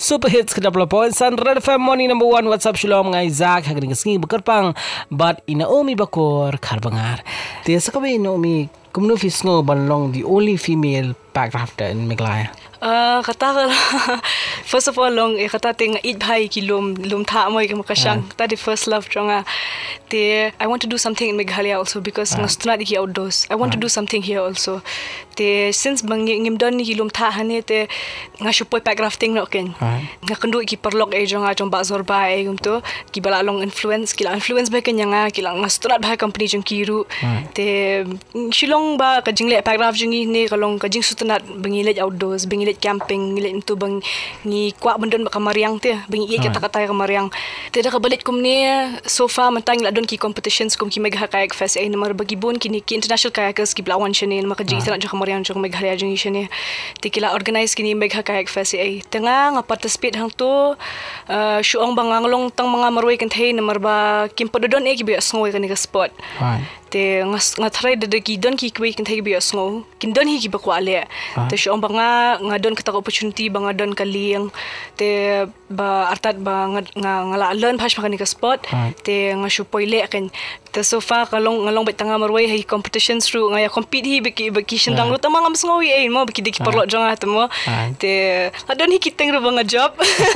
Super Hits ke 20.9 Red FM Morning number 1. What's up Shalom ngai Zak hagring sengi bekerpang but Naomi bakor karbangar. Dia sakabe Naomi kumno fisngo banlong the only female backgrafter in Meghalaya. Kata first of all long kata ting eat bhai ki lum tha moi ke makashang kata the first love jonga te I want to do something in Meghalaya also because ngastuna ki outdoors I want to do something here also te since bang ngim don ni ki lum tha hane te ngasupoi backgrafting no ken ngakendu ki perlok jonga jong ba zorba gumto ki bala long influence ba ken yanga ki lang ngastuna bhai company jong kiru te shilong ba ka jingle backgraft jingi ne kalong ka jing sutunat bangile outdoors camping ngilit tu bang ni kuak bendon kamariang te bang i kata-kata kamariang te dah kabalit kum ni sofa mentang la don ki competitions kum ki Megha kayak fest nomor bagi bon ki international kayakers ki blawan shene maka ji sana jo kamariang jo Meghalaya jo shene te kila organize ki ni Megha kayak fest tengah nga participate hang tu shuong banganglong tang mga maroi kan thei nomor ba kim pododon ki bi sngoy kan ka spot te ngatrai de ki don ki kwei kan thei bi sngo kin don hi ki ba kwale te shuong banga ngadon kita opportunity bang ngadon kaliang te ba artat ba ngala learn phash makani ka spot te ngasupoi le kan te sofa kalong betanga marway hi competitions through ngaya compete hi beki shindang ru tamang amsngowi mo beki dik perlo jonga temo te adon hi kiteng ru bang job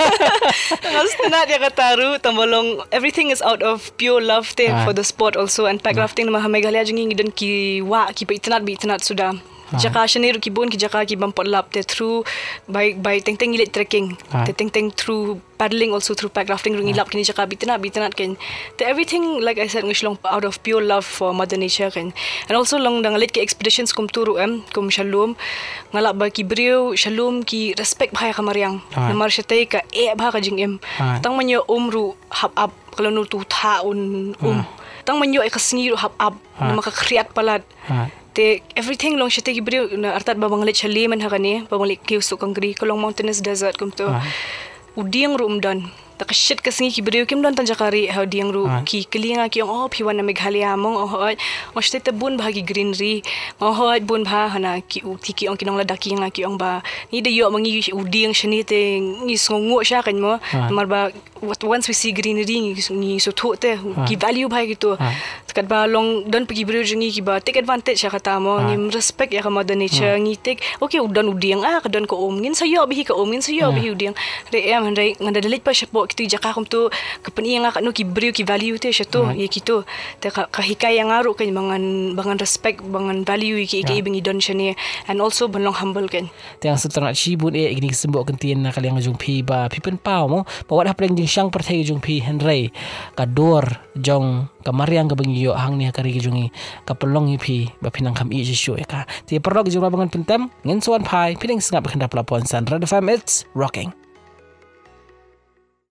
ngasna dia kataru tambolong everything is out of pure love te for the sport also and backgrafting ma Meghalaya jingi don ki wa ki pe itnat sudah jaka shani ru kibun ki jaka ki bampot lap te through by teng ilet trekking te teng through paddling also through backgrafting ru ngilap kini jaka bitnat ken te everything like I said ngislong out of pure love for mother nature ken and also long dang lit ki expeditions kum turu kum shalom ngalap ba ki brio shalom ki respect bhaya kamariang namar shatei ka bha ka jingem tang manyo umru hap up kalau nu tu taun tang manyo kasngi ru hap up namaka kriat palat te everything long shite gibri artat babang lit chali man hakani babang lit kiusu kangri kolong mountainous desert kumto udiang rum dan takashit kasngi gibri kim don tanjakari how diang ru ki kelinga ki phiwan na Meghalaya mong moste te bun bahagi greenery bun bha hana ki ki ong kinong ladaki nga ki ong ba ni de yo mangi udiang shani te ngi songo sha kan mo marba once we see greenery ngi so tho te ki value bhai gitu kat ba long don pergi beri jingi ki ba take advantage ya kata mo ngi respect ya ka mother nature ngi take okay udan udiang kadon ko ngin sayo bihi ka ngin sayo bihi udiang re am re ngada delit pa syapo kitu jaka kum tu kapeni nga ka no ki beri ki value te syato ye kitu te ka hikay nga ro kan bangan respect bangan value ki ibingi don shani and also banlong humble kan te ang satrangat shibun igni sembo kentien na kaliang jung pi ba pipen pau mo bawat haplang jing syang perthai jung pi henry kador jong kamariang ka bangyo hang ni kari jungi kapelong ipi ba pinang kam i jisyo ka ti perlog jura bangan pentem ngin suan pai piling sengap kenda pelapon san Red FM it's rocking.